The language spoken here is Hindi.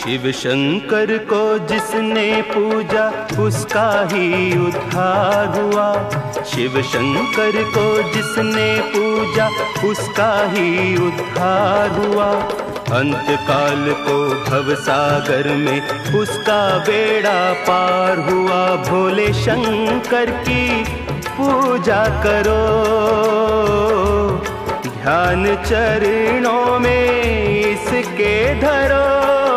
शिव शंकर को जिसने पूजा उसका ही उद्धार हुआ। शिव शंकर को जिसने पूजा उसका ही उद्धार हुआ। अंतकाल को भवसागर में उसका बेड़ा पार हुआ। भोले शंकर की पूजा करो, ध्यान चरणों में इसके धरो।